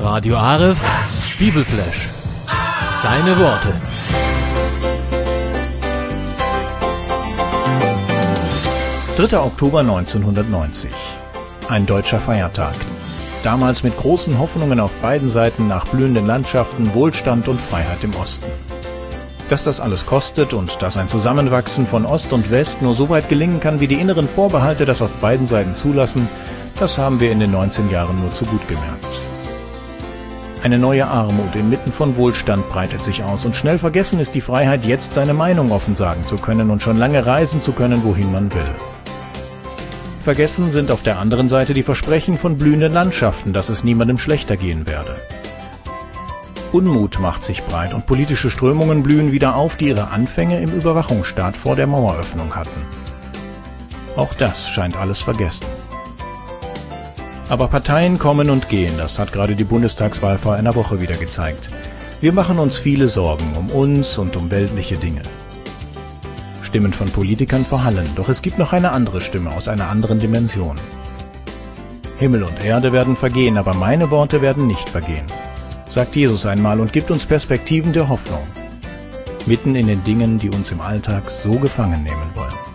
Radio Aref, Bibelflash. Seine Worte. »3. Oktober 1990. Ein deutscher Feiertag. Damals mit großen Hoffnungen auf beiden Seiten nach blühenden Landschaften, Wohlstand und Freiheit im Osten. Dass das alles kostet und dass ein Zusammenwachsen von Ost und West nur so weit gelingen kann, wie die inneren Vorbehalte das auf beiden Seiten zulassen, das haben wir in den 19 Jahren nur zu gut gemerkt. Eine neue Armut inmitten von Wohlstand breitet sich aus und schnell vergessen ist die Freiheit, jetzt seine Meinung offen sagen zu können und schon lange reisen zu können, wohin man will. Vergessen sind auf der anderen Seite die Versprechen von blühenden Landschaften, dass es niemandem schlechter gehen werde. Unmut macht sich breit und politische Strömungen blühen wieder auf, die ihre Anfänge im Überwachungsstaat vor der Maueröffnung hatten. Auch das scheint alles vergessen. Aber Parteien kommen und gehen, das hat gerade die Bundestagswahl vor einer Woche wieder gezeigt. Wir machen uns viele Sorgen um uns und um weltliche Dinge. Stimmen von Politikern verhallen, doch es gibt noch eine andere Stimme aus einer anderen Dimension. Himmel und Erde werden vergehen, aber meine Worte werden nicht vergehen, sagt Jesus einmal und gibt uns Perspektiven der Hoffnung, mitten in den Dingen, die uns im Alltag so gefangen nehmen wollen.